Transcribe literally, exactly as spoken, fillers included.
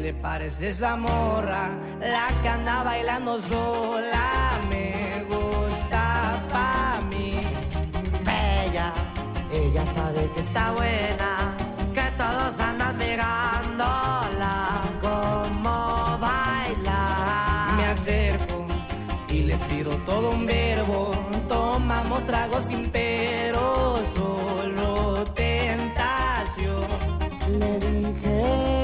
le parece esa morra? La que anda bailando sola me gusta pa' mí. Bella, ella sabe que está buena, que todos andan mirándola como baila. Me acerco y le tiro todo un verbo. Tomamos tragos sin pero.